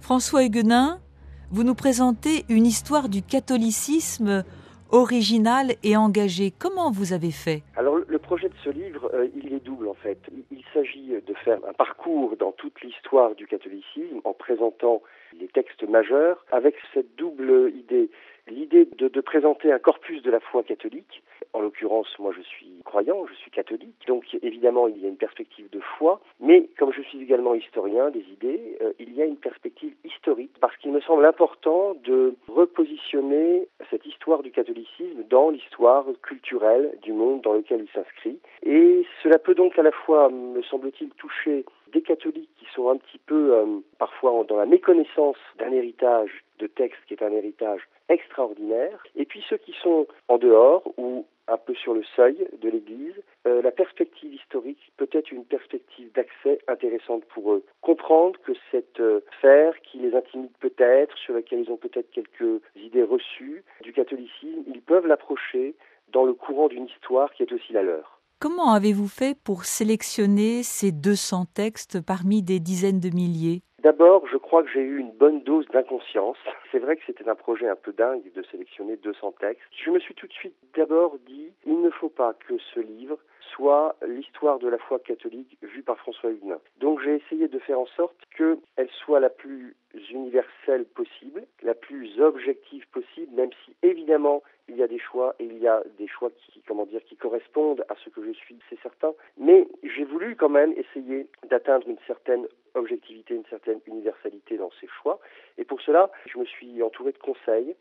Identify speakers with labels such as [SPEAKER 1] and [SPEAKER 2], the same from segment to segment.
[SPEAKER 1] François Huguenin, vous nous présentez une histoire du catholicisme originale et engagée. Comment vous avez fait ?
[SPEAKER 2] Alors le projet de ce livre, il est double en fait. Il s'agit de faire un parcours dans toute l'histoire du catholicisme en présentant les textes majeurs avec cette double idée. L'idée de présenter un corpus de la foi catholique. En l'occurrence, moi je suis croyant, je suis catholique, donc évidemment il y a une perspective de foi, mais comme je suis également historien des idées, il y a une perspective historique, parce qu'il me semble important de repositionner cette histoire du catholicisme dans l'histoire culturelle du monde dans lequel il s'inscrit. Et cela peut donc à la fois, me semble-t-il, toucher des catholiques qui sont un petit peu parfois dans la méconnaissance d'un héritage de texte qui est un héritage extraordinaire, et puis ceux qui sont en dehors ou un peu sur le seuil de l'Église, la perspective historique peut être une perspective d'accès intéressante pour eux. Comprendre que cette sphère qui les intimide peut-être, sur laquelle ils ont peut-être quelques idées reçues du catholicisme, ils peuvent l'approcher dans le courant d'une histoire qui est aussi la leur.
[SPEAKER 1] Comment avez-vous fait pour sélectionner ces 200 textes parmi des dizaines de milliers ?
[SPEAKER 2] D'abord, je crois que j'ai eu une bonne dose d'inconscience. C'est vrai que c'était un projet un peu dingue de sélectionner 200 textes. Je me suis tout de suite d'abord dit, il ne faut pas que ce livre soit l'histoire de la foi catholique vue par François Huguenin. Donc j'ai essayé de faire en sorte qu'elle soit la plus universelle possible, la plus objective possible, même si évidemment il y a des choix et il y a des choix qui correspondent à ce que je suis, c'est certain. Mais j'ai voulu quand même essayer d'atteindre une certaine objectivité, une certaine universalité dans ces choix. Et pour cela, je me suis entouré de conseils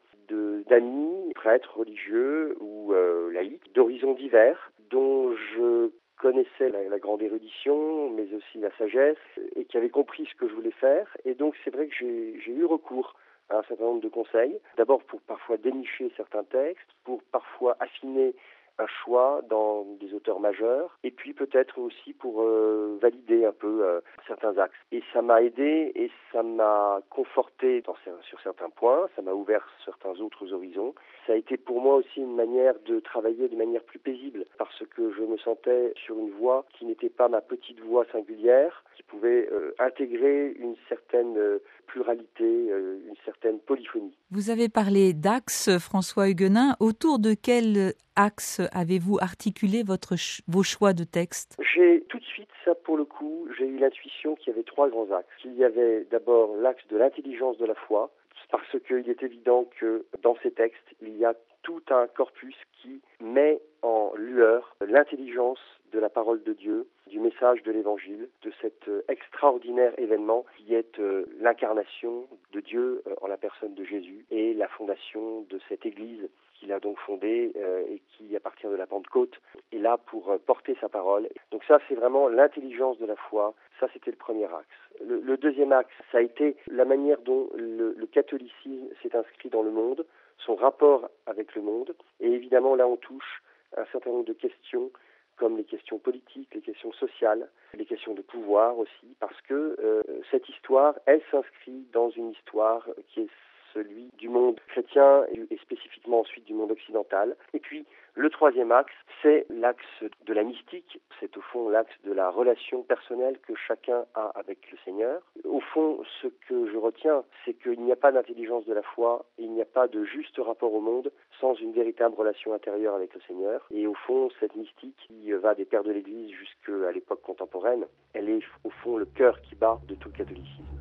[SPEAKER 2] d'amis, prêtres, religieux ou laïcs, d'horizons divers, dont je connaissais la grande érudition, mais aussi la sagesse, et qui avaient compris ce que je voulais faire. Et donc c'est vrai que j'ai eu recours à un certain nombre de conseils, d'abord pour parfois dénicher certains textes, pour parfois affiner un choix dans des auteurs majeurs, et puis peut-être aussi pour valider un peu certains axes. Et ça m'a aidé et ça m'a conforté sur certains points, ça m'a ouvert certains autres horizons. Ça a été pour moi aussi une manière de travailler de manière plus paisible, parce que je me sentais sur une voie qui n'était pas ma petite voie singulière, qui pouvait intégrer une certaine pluralité, une certaine polyphonie.
[SPEAKER 1] Vous avez parlé d'axes, François Huguenin. Autour de quel axe avez-vous articulé vos choix de textes ?
[SPEAKER 2] J'ai tout de suite, ça pour le coup, j'ai eu l'intuition qu'il y avait 3 grands axes. Il y avait d'abord l'axe de l'intelligence de la foi, parce qu'il est évident que dans ces textes, il y a tout un corpus qui met en lueur l'intelligence de la parole de Dieu, du message de l'Évangile, de cet extraordinaire événement qui est l'incarnation de Dieu en la personne de Jésus et la fondation de cette Église qu'il a donc fondée et qui, à partir de la Pentecôte, est là pour porter sa parole. Donc ça, c'est vraiment l'intelligence de la foi. Ça, c'était le premier axe. Le deuxième axe, ça a été la manière dont le catholicisme s'est inscrit dans le monde, son rapport avec le monde. Et évidemment, là, on touche un certain nombre de questions, comme les questions politiques, les questions sociales, les questions de pouvoir aussi, parce que cette histoire, elle s'inscrit dans une histoire qui est celui du monde chrétien et spécifiquement ensuite du monde occidental. Et puis, le troisième axe, c'est l'axe de la mystique. C'est au fond l'axe de la relation personnelle que chacun a avec le Seigneur. Au fond, ce que je retiens, c'est qu'il n'y a pas d'intelligence de la foi, et il n'y a pas de juste rapport au monde sans une véritable relation intérieure avec le Seigneur. Et au fond, cette mystique qui va des pères de l'Église jusqu'à l'époque contemporaine, elle est au fond le cœur qui bat de tout le catholicisme.